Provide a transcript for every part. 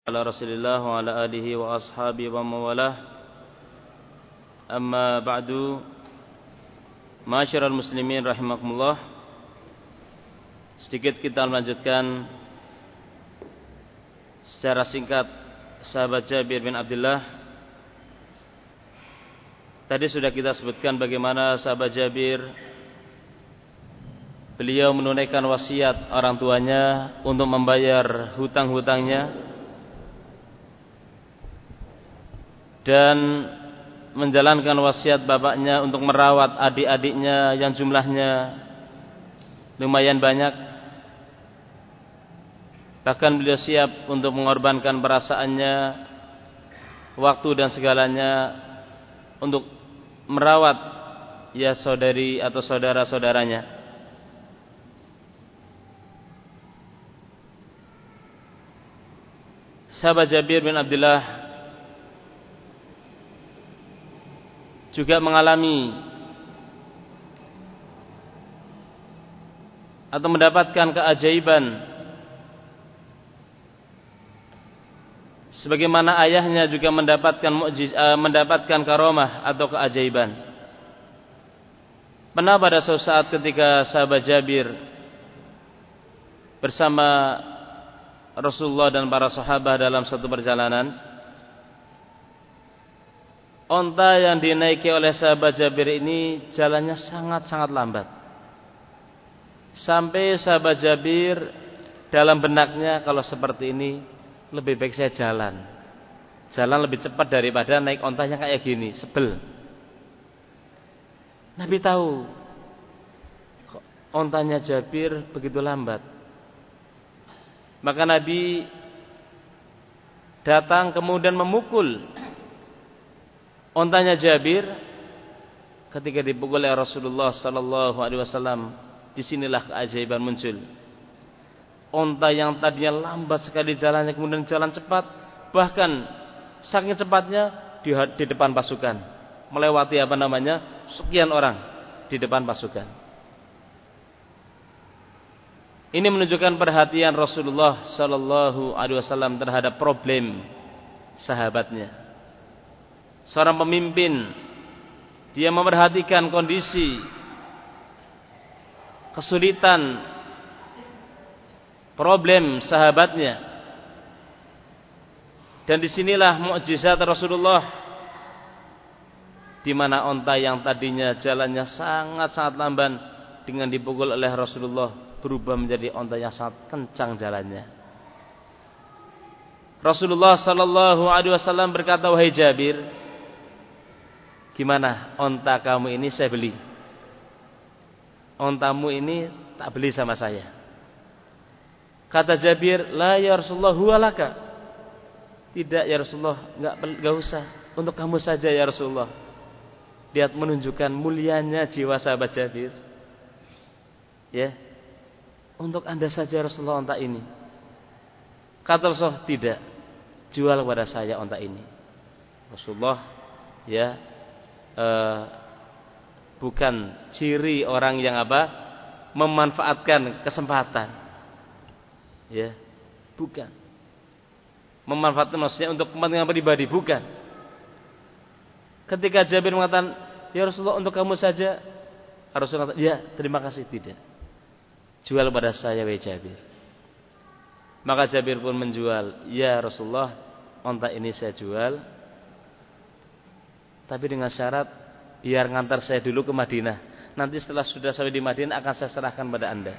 Ala Rasulillah wa ala alihi wa ashabihi wa mawalah. Amma ba'du. Ma'asyiral muslimin rahimakumullah. Sedikit kita melanjutkan secara singkat sahabat Jabir bin Abdullah. Tadi sudah kita sebutkan bagaimana sahabat Jabir beliau menunaikan wasiat orang tuanya untuk membayar hutang-hutangnya dan menjalankan wasiat bapaknya untuk merawat adik-adiknya yang jumlahnya lumayan banyak. Bahkan beliau siap untuk mengorbankan perasaannya, waktu dan segalanya untuk merawat ya saudari atau saudara-saudaranya. Sahabat Jabir bin Abdullah juga mengalami atau mendapatkan keajaiban sebagaimana ayahnya juga mendapatkan karamah atau keajaiban. Pernah pada suatu saat ketika sahabat Jabir bersama Rasulullah dan para sahabat dalam satu perjalanan, onta yang dinaiki oleh sahabat Jabir ini jalannya sangat-sangat lambat. Sampai sahabat Jabir dalam benaknya, kalau seperti ini lebih baik saya jalan. Jalan lebih cepat daripada naik ontanya kayak gini, sebel. Nabi tahu kok ontanya Jabir begitu lambat. Maka Nabi datang kemudian memukul ontanya Jabir. Ketika dipukul oleh Rasulullah sallallahu alaihi wasallam, disinilah keajaiban muncul. Onta yang tadinya lambat sekali jalannya kemudian jalan cepat, bahkan saking cepatnya di depan pasukan, melewati sekian orang di depan pasukan. Ini menunjukkan perhatian Rasulullah sallallahu alaihi wasallam terhadap problem sahabatnya. Seorang pemimpin, dia memperhatikan kondisi kesulitan, problem sahabatnya. Dan disinilah mukjizat Rasulullah, di mana onta yang tadinya jalannya sangat-sangat lamban dengan dipukul oleh Rasulullah berubah menjadi onta yang sangat kencang jalannya. Rasulullah sallallahu alaihi wasallam berkata, "Wahai Jabir, gimana onta kamu ini saya beli? Ontamu ini tak beli sama saya." Kata Jabir, "La ya Rasulullah, huwa laka." Tidak ya Rasulullah, enggak usah. Untuk kamu saja ya Rasulullah. Lihat, menunjukkan mulianya jiwa sahabat Jabir. Ya. Untuk Anda saja Rasulullah onta ini. Kata Rasulullah, "Tidak. Jual kepada saya onta ini." Rasulullah ya bukan ciri orang yang memanfaatkan kesempatan. Ya, bukan. Memanfaatkan maksudnya untuk kepentingan pribadi, bukan. Ketika Jabir mengatakan, "Ya Rasulullah, untuk kamu saja." Rasulullah mengatakan, "Ya, terima kasih." Tidak. Jual pada saya, wahai Jabir. Maka Jabir pun menjual. "Ya Rasulullah, onta ini saya jual, tapi dengan syarat biar ngantar saya dulu ke Madinah. Nanti setelah sudah sampai di Madinah akan saya serahkan pada Anda."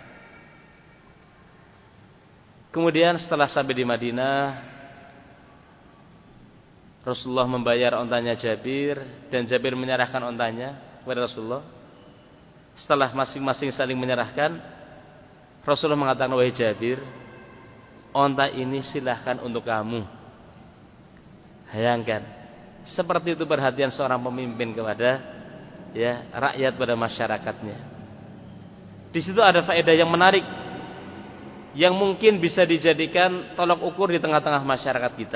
Kemudian setelah sampai di Madinah, Rasulullah membayar ontanya Jabir, dan Jabir menyerahkan ontanya kepada Rasulullah. Setelah masing-masing saling menyerahkan, Rasulullah mengatakan, "Wahai Jabir, onta ini silahkan untuk kamu." Bayangkan, seperti itu perhatian seorang pemimpin kepada rakyat, pada masyarakatnya. Di situ ada faedah yang menarik yang mungkin bisa dijadikan tolok ukur di tengah-tengah masyarakat kita.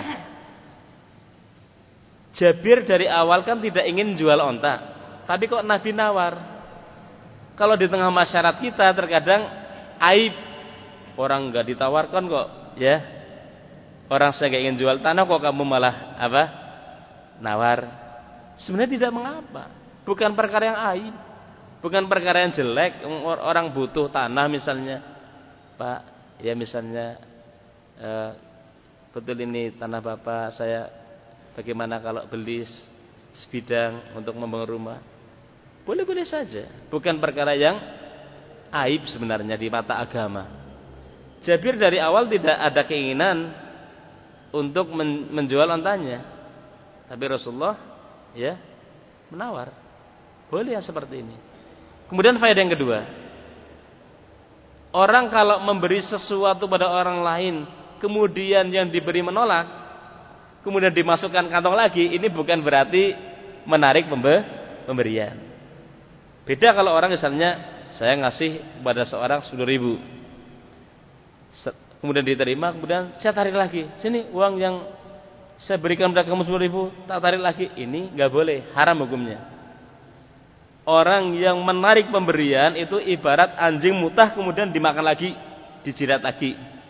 Jabir dari awal kan tidak ingin jual onta, tapi kok Nabi nawar. Kalau di tengah masyarakat kita terkadang aib orang enggak ditawarkan kok, ya. Orang saya nggak ingin jual tanah kok kamu malah apa? Nawar. Sebenarnya tidak mengapa. Bukan perkara yang aib. Bukan perkara yang jelek. Orang butuh tanah misalnya. Pak, ya misalnya betul ini tanah Bapak, saya bagaimana kalau beli sebidang untuk membangun rumah? Boleh-boleh saja. Bukan perkara yang aib sebenarnya di mata agama. Jabir dari awal tidak ada keinginan untuk menjual ontanya. Tapi Rasulullah ya menawar. Boleh yang seperti ini. Kemudian faedah yang kedua. Orang kalau memberi sesuatu pada orang lain, kemudian yang diberi menolak, kemudian dimasukkan kantong lagi, ini bukan berarti menarik pemberian. Beda kalau orang misalnya saya ngasih kepada seorang 10.000, kemudian diterima, kemudian saya tarik lagi, sini uang yang saya berikan kepada kamu 10.000, tak tarik lagi, ini nggak boleh, haram hukumnya. Orang yang menarik pemberian itu ibarat anjing mutah kemudian dimakan lagi, dijilat lagi.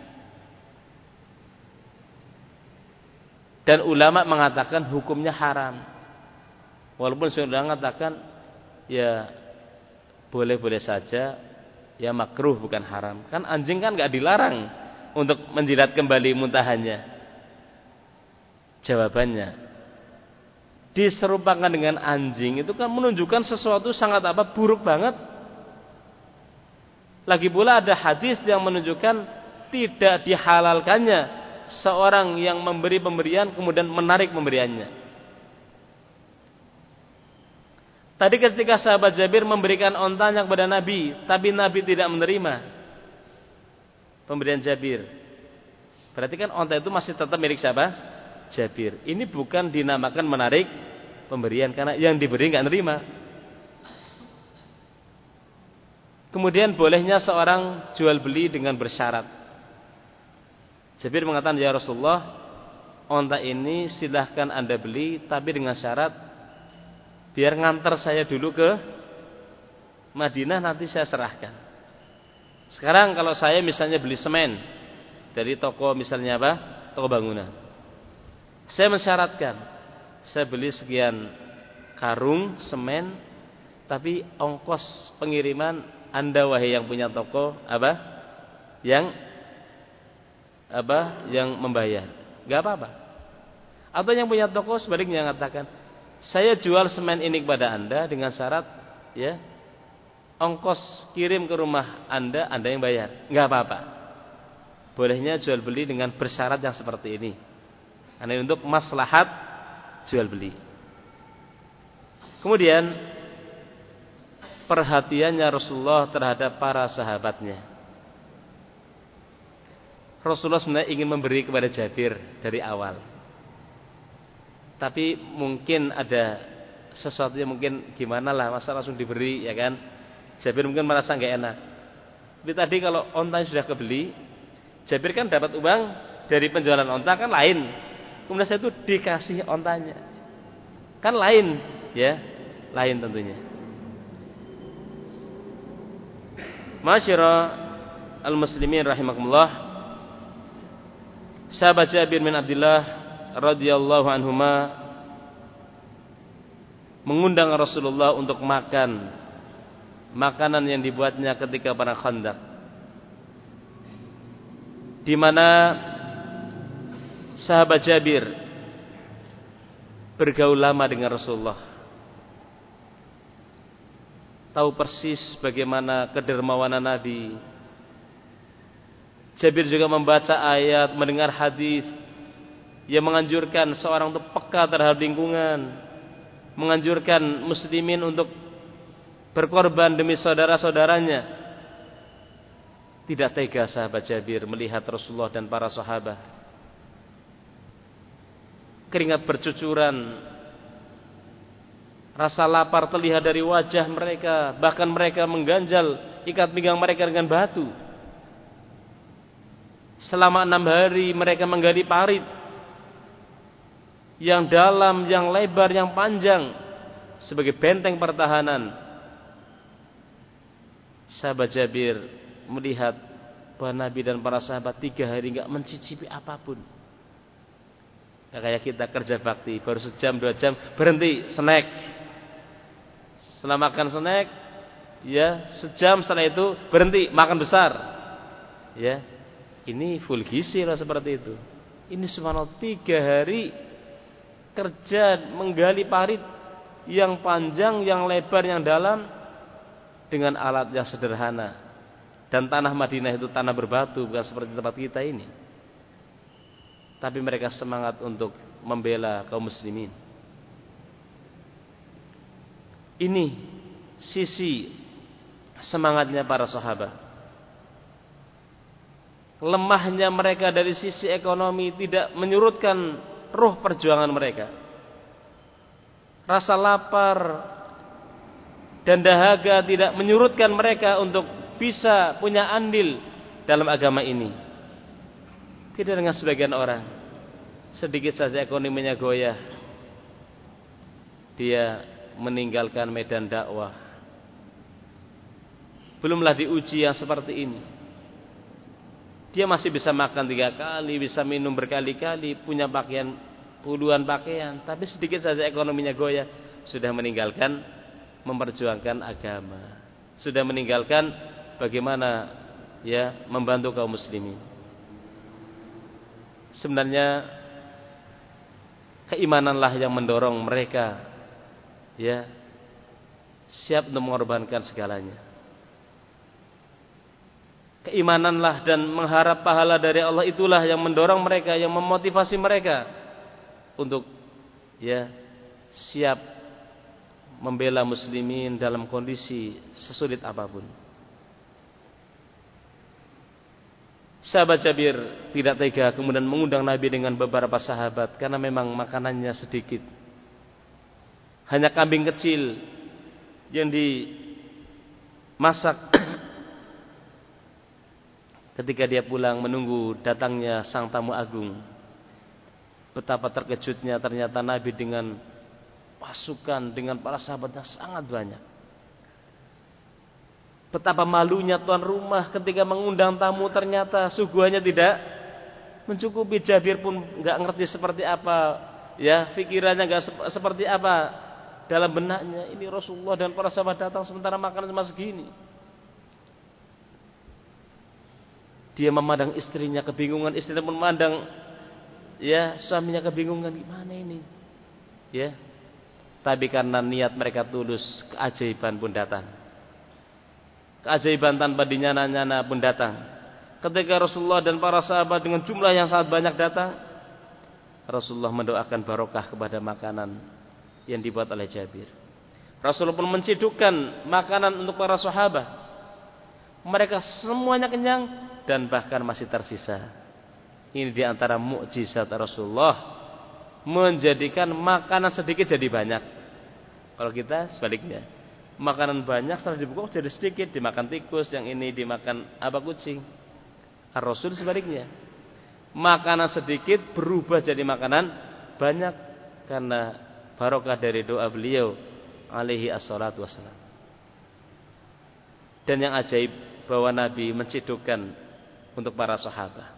Dan ulama mengatakan hukumnya haram. Walaupun sudah mengatakan ya boleh-boleh saja, ya makruh bukan haram. Kan anjing kan nggak dilarang untuk menjilat kembali muntahannya. Jawabannya, diserupakan dengan anjing itu kan menunjukkan sesuatu sangat buruk banget. Lagi pula ada hadis yang menunjukkan tidak dihalalkannya seorang yang memberi pemberian kemudian menarik pemberiannya. Tadi ketika sahabat Jabir memberikan ontanya kepada Nabi, tapi Nabi tidak menerima pemberian Jabir, berarti kan onta itu masih tetap milik siapa? Jabir. Ini bukan dinamakan menarik pemberian karena yang diberi nggak nerima. Kemudian bolehnya seorang jual beli dengan bersyarat. Jabir mengatakan, ya Rasulullah, onta ini silahkan Anda beli, tapi dengan syarat biar ngantar saya dulu ke Madinah, nanti saya serahkan. Sekarang kalau saya misalnya beli semen dari toko misalnya apa? Toko bangunan. Saya mensyaratkan, saya beli sekian karung semen, tapi ongkos pengiriman Anda wahai yang punya toko yang membayar. Enggak apa-apa. Atau yang punya toko sebaliknya mengatakan, saya jual semen ini kepada Anda dengan syarat ya ongkos kirim ke rumah Anda yang bayar. Enggak apa-apa. Bolehnya jual beli dengan bersyarat yang seperti ini. Karena untuk maslahat jual beli. Kemudian perhatiannya Rasulullah terhadap para sahabatnya. Rasulullah sebenarnya ingin memberi kepada Jabir dari awal. Tapi mungkin ada sesuatu yang mungkin gimana lah, masa langsung diberi ya kan. Jabir mungkin merasa nggak enak. Tapi tadi kalau ontanya sudah kebeli, Jabir kan dapat uang dari penjualan onta kan lain. Kemudian saya itu dikasih ontanya. Kan lain ya, lain tentunya. Masyara al-muslimin rahimakumullah. Sahabat Jabir bin Abdullah radhiyallahu anhuma mengundang Rasulullah untuk makan makanan yang dibuatnya ketika perang Khandaq, di mana sahabat Jabir bergaul lama dengan Rasulullah, tahu persis bagaimana kedermawanan Nabi. Jabir juga membaca ayat, mendengar hadis yang menganjurkan seorang untuk peka terhadap lingkungan, menganjurkan muslimin untuk berkorban demi saudara-saudaranya. Tidak tega sahabat Jabir melihat Rasulullah dan para sahabat. Keringat bercucuran, rasa lapar terlihat dari wajah mereka, bahkan mereka mengganjal ikat pinggang mereka dengan batu. Selama 6 hari mereka menggali parit yang dalam, yang lebar, yang panjang sebagai benteng pertahanan. Sahabat Jabir melihat bahwa Nabi dan para sahabat 3 hari enggak mencicipi apapun. Kayak kita kerja bakti, baru sejam 2 jam berhenti snack. Setelah makan snack, ya sejam setelah itu berhenti makan besar. Ya, ini full gizi lah seperti itu. Ini subhanallah 3 hari kerja menggali parit yang panjang, yang lebar, yang dalam dengan alat yang sederhana. Dan tanah Madinah itu tanah berbatu, bukan seperti tempat kita ini. Tapi mereka semangat untuk membela kaum muslimin. Ini sisi semangatnya para sahabat. Lemahnya mereka dari sisi ekonomi tidak menyurutkan ruh perjuangan mereka. Rasa lapar dan dahaga tidak menyurutkan mereka untuk bisa punya andil dalam agama ini. Tidak dengan sebagian orang, sedikit saja ekonominya goyah, dia meninggalkan medan dakwah. Belumlah diuji yang seperti ini. Dia masih bisa makan 3 kali, bisa minum berkali-kali, punya pakaian puluhan pakaian, tapi sedikit saja ekonominya goyah, sudah meninggalkan memperjuangkan agama, sudah meninggalkan bagaimana ya membantu kaum muslimin. Sebenarnya keimananlah yang mendorong mereka ya siap untuk mengorbankan segalanya. Keimananlah dan mengharap pahala dari Allah itulah yang mendorong mereka, yang memotivasi mereka untuk ya siap membela muslimin dalam kondisi sesulit apapun. Sahabat Jabir tidak tega kemudian mengundang Nabi dengan beberapa sahabat karena memang makanannya sedikit. Hanya kambing kecil yang dimasak. Ketika dia pulang menunggu datangnya sang tamu agung, betapa terkejutnya ternyata Nabi dengan pasukan, dengan para sahabatnya sangat banyak. Betapa malunya tuan rumah ketika mengundang tamu, ternyata suguhannya tidak mencukupi. Jabir pun nggak ngerti seperti apa, ya pikirannya nggak seperti apa dalam benaknya. Ini Rasulullah dan para sahabat datang sementara makanan cuma segini. Dia memandang istrinya kebingungan, istrinya pun memandang ya suaminya kebingungan, gimana ini? Ya. Tapi karena niat mereka tulus, keajaiban pun datang. Keajaiban tanpa dinyana-nyana pun datang. Ketika Rasulullah dan para sahabat dengan jumlah yang sangat banyak datang, Rasulullah mendoakan barokah kepada makanan yang dibuat oleh Jabir. Rasulullah pun mencidukkan makanan untuk para sahabat. Mereka semuanya kenyang dan bahkan masih tersisa. Ini diantara mukjizat Rasulullah, menjadikan makanan sedikit jadi banyak. Kalau kita sebaliknya, makanan banyak setelah dibuka jadi sedikit, dimakan tikus, yang ini dimakan kucing. Rasul sebaliknya, makanan sedikit berubah jadi makanan banyak karena barokah dari doa beliau alaihi assalatu wassalam. Dan yang ajaib bahwa Nabi mencidukkan untuk para sahabat.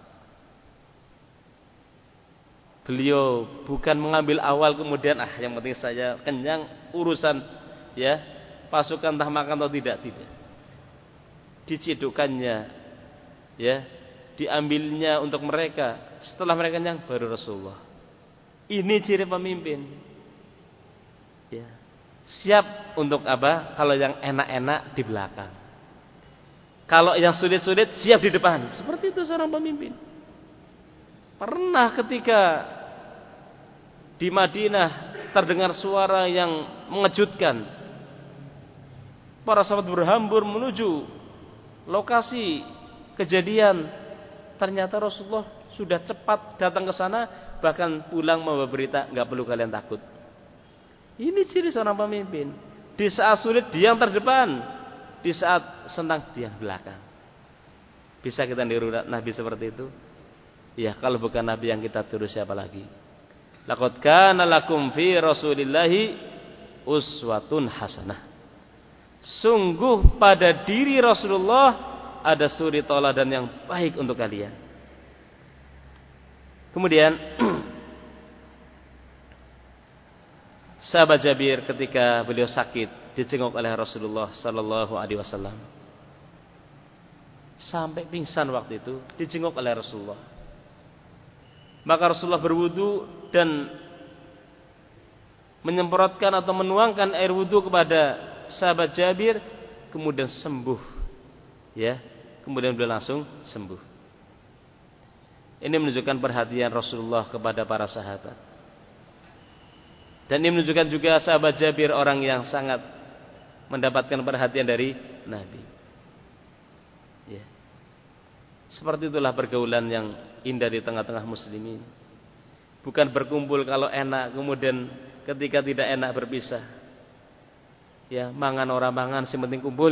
Beliau bukan mengambil awal kemudian yang penting saya kenyang, urusan ya pasukan entah makan atau tidak. Dicidukkannya ya, diambilnya untuk mereka. Setelah mereka kenyang baru Rasulullah. Ini ciri pemimpin. Ya. Siap untuk apa? Kalau yang enak-enak di belakang. Kalau yang sulit-sulit siap di depan. Seperti itu seorang pemimpin. Pernah ketika di Madinah terdengar suara yang mengejutkan. Para sahabat berhambur menuju lokasi kejadian. Ternyata Rasulullah sudah cepat datang ke sana, bahkan pulang membawa berita, enggak perlu kalian takut. Ini ciri seorang pemimpin. Di saat sulit dia yang terdepan, di saat senang dia belakang. Bisa kita niru Nabi seperti itu? Ya, kalau bukan Nabi yang kita tiru siapa lagi? Laqad kana lakum fi Rasulillahi uswatun hasanah. Sungguh pada diri Rasulullah ada suri tauladan yang baik untuk kalian. Kemudian Sahabat Jabir ketika beliau sakit dijenguk oleh Rasulullah sallallahu alaihi wasallam. Sampai pingsan waktu itu dijenguk oleh Rasulullah. Maka Rasulullah berwudu dan menyemprotkan atau menuangkan air wudu kepada sahabat Jabir, kemudian sembuh. Ya, kemudian beliau langsung sembuh. Ini menunjukkan perhatian Rasulullah kepada para sahabat. Dan ini menunjukkan juga sahabat Jabir orang yang sangat mendapatkan perhatian dari Nabi. Ya. Seperti itulah pergaulan yang indah di tengah-tengah muslimin. Bukan berkumpul kalau enak, kemudian ketika tidak enak berpisah. Ya, mangan orang mangan, yang penting kumpul.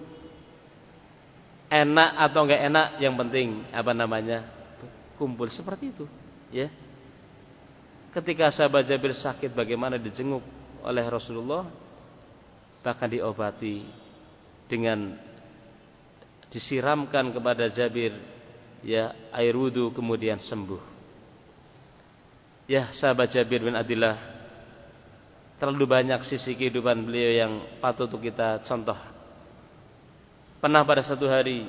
Enak atau enggak enak, yang penting kumpul, seperti itu. Ya. Ketika sahabat Jabir sakit, bagaimana dijenguk oleh Rasulullah, bahkan diobati dengan disiramkan kepada Jabir ya air wudu, kemudian sembuh. Ya, sahabat Jabir bin Abdullah, terlalu banyak sisi kehidupan beliau yang patut untuk kita contoh. Pernah pada satu hari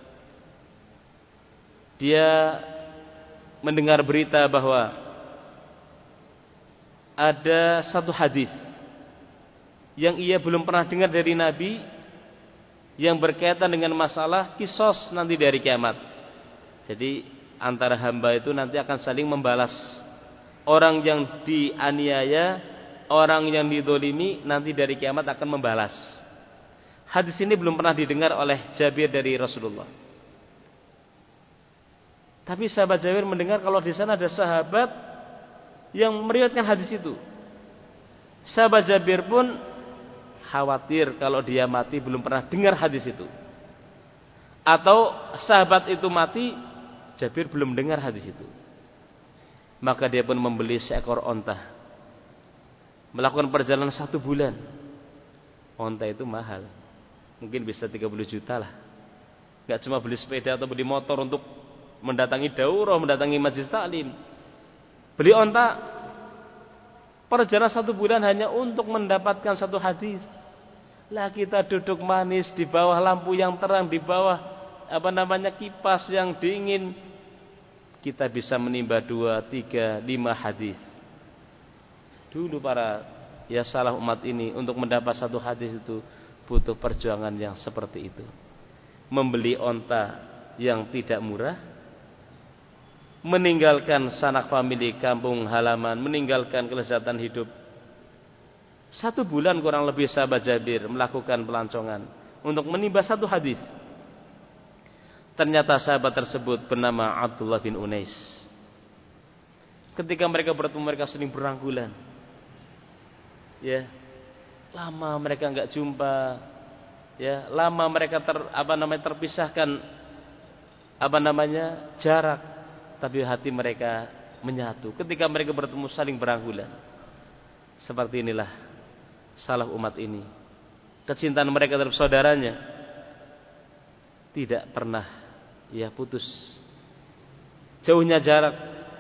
dia mendengar berita bahwa ada satu hadis yang ia belum pernah dengar dari Nabi, yang berkaitan dengan masalah kisos nanti dari kiamat. Jadi antara hamba itu nanti akan saling membalas. Orang yang dianiaya, orang yang didolimi, nanti dari kiamat akan membalas. Hadis ini belum pernah didengar oleh Jabir dari Rasulullah. Tapi sahabat Jabir mendengar kalau di sana ada sahabat yang meriwayatkan hadis itu. Sahabat Jabir pun khawatir kalau dia mati belum pernah dengar hadis itu. Atau sahabat itu mati, Jabir belum dengar hadis itu. Maka dia pun membeli seekor onta. Melakukan perjalanan 1 bulan. Onta itu mahal. Mungkin bisa 30 juta lah. Gak cuma beli sepeda atau beli motor untuk mendatangi daurah, mendatangi majlis taklim. Beli onta, perjalanan 1 bulan hanya untuk mendapatkan 1 hadis. Lah kita duduk manis di bawah lampu yang terang, di bawah kipas yang dingin, kita bisa menimba 2, 3, 5 hadis. Dulu para salah umat ini untuk mendapat 1 hadis itu butuh perjuangan yang seperti itu. Membeli onta yang tidak murah, meninggalkan sanak famili, kampung halaman, meninggalkan kelezatan hidup. 1 bulan kurang lebih sahabat Jabir melakukan pelancongan untuk menimba 1 hadis. Ternyata sahabat tersebut bernama Abdullah bin Unais. Ketika mereka bertemu, mereka saling beranggulan. Ya, lama mereka enggak jumpa. Ya, lama mereka terpisahkan jarak. Tapi hati mereka menyatu. Ketika mereka bertemu saling beranggulan. Seperti inilah salah umat ini. Kecintaan mereka terhadap saudaranya tidak pernah putus. Jauhnya jarak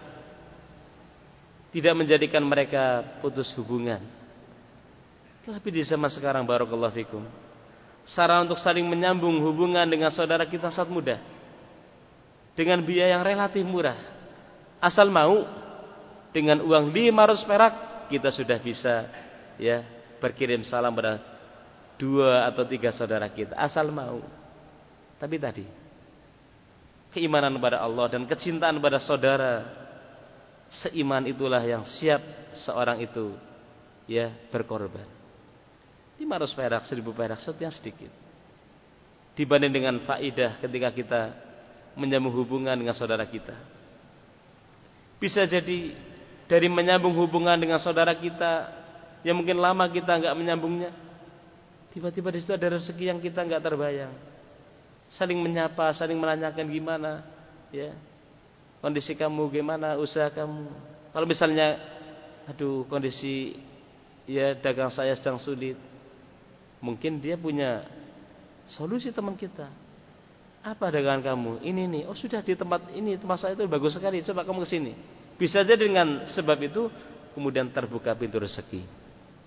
tidak menjadikan mereka putus hubungan. Tapi di zaman sekarang barakallahu fikum, sarana untuk saling menyambung hubungan dengan saudara kita sangat mudah. Dengan biaya yang relatif murah. Asal mau, dengan uang 500 perak kita sudah bisa berkirim salam pada 2 atau 3 saudara kita. Asal mau. Tapi tadi keimanan kepada Allah dan kecintaan pada saudara seiman itulah yang siap seorang itu berkorban. 500 perak, 1000 perak, sesuatu yang sedikit dibanding dengan faidah ketika kita menyambung hubungan dengan saudara kita. Bisa jadi dari menyambung hubungan dengan saudara kita yang mungkin lama kita enggak menyambungnya, tiba-tiba di situ ada rezeki yang kita enggak terbayang. Saling menyapa, saling menanyakan gimana kondisi kamu, gimana usaha kamu. Kalau misalnya kondisi dagang saya sedang sulit, mungkin dia punya solusi. Teman kita, apa dagangan kamu? Ini nih. Oh sudah, di tempat ini, tempat saya itu bagus sekali. Coba kamu ke sini. Bisa jadi dengan sebab itu kemudian terbuka pintu rezeki.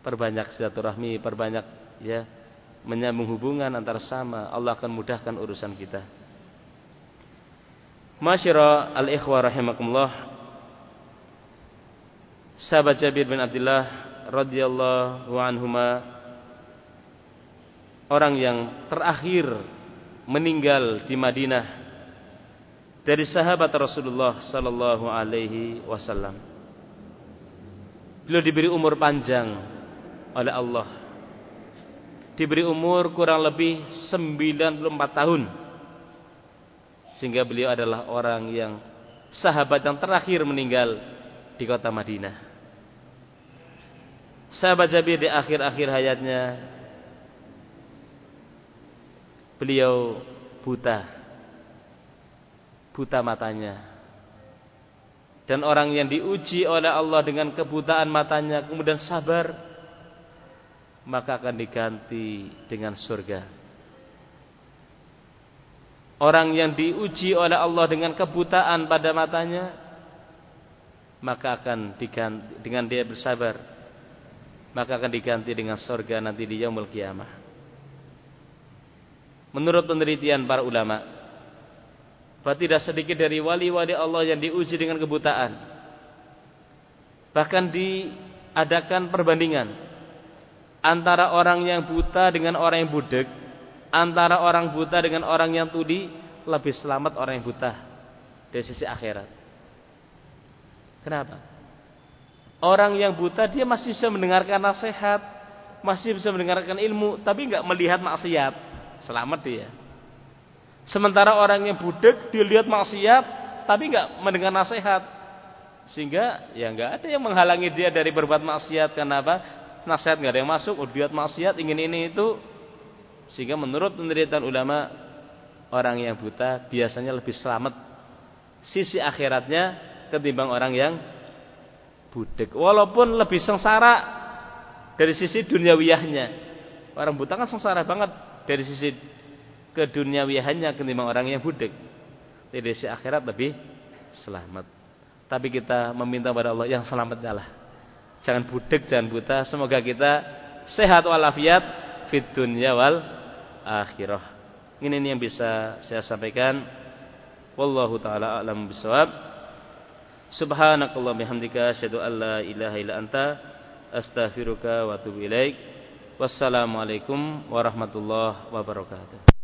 perbanyak silaturahmi, perbanyak ya menyambung hubungan antar sama. Allah akan mudahkan urusan kita. Masyara al-ikhwah rahimakumullah. Sahabat Jabir bin Abdullah radhiyallahu anhuma, orang yang terakhir meninggal di Madinah dari sahabat Rasulullah sallallahu alaihi wasallam. Beliau diberi umur panjang oleh Allah. Diberi umur kurang lebih 94 tahun. Sehingga beliau adalah orang yang sahabat yang terakhir meninggal di kota Madinah. Sahabat Jabir di akhir-akhir hayatnya beliau buta matanya. Dan orang yang diuji oleh Allah dengan kebutaan matanya kemudian sabar, maka akan diganti dengan surga. Orang yang diuji oleh Allah dengan kebutaan pada matanya, maka akan diganti dengan dia bersabar, maka akan diganti dengan surga nanti di yaumul qiyamah. Menurut penelitian para ulama, bahwa tidak sedikit dari wali-wali Allah yang diuji dengan kebutaan. Bahkan diadakan perbandingan antara orang yang buta dengan orang yang budek, antara orang buta dengan orang yang tuli, lebih selamat orang yang buta dari sisi akhirat. Kenapa? Orang yang buta dia masih bisa mendengarkan nasihat, masih bisa mendengarkan ilmu, tapi enggak melihat maksiat, selamat dia. Sementara orang yang budek dia lihat maksiat tapi enggak mendengar nasihat, sehingga ya enggak ada yang menghalangi dia dari berbuat maksiat. Kenapa? Nasihat enggak ada yang masuk, lihat maksiat, ingin ini itu. Sehingga menurut penelitian ulama, orang yang buta biasanya lebih selamat sisi akhiratnya ketimbang orang yang budek, walaupun lebih sengsara dari sisi duniawiyahnya. Orang buta kan sengsara banget dari sisi keduniawiyahannya ketimbang orang yang budek. Dari sisi akhirat lebih selamat. Tapi kita meminta kepada Allah yang selamatnya lah. Jangan budek, jangan buta. Semoga kita sehat walafiat fid dunya wal akhirah. Ini yang bisa saya sampaikan. Wallahu taala a'lam bishawab. Subhanakallahumma bihamdika asyhadu an la ilaha illa anta astaghfiruka wa atubu ilaik. Wassalamualaikum warahmatullahi wabarakatuh.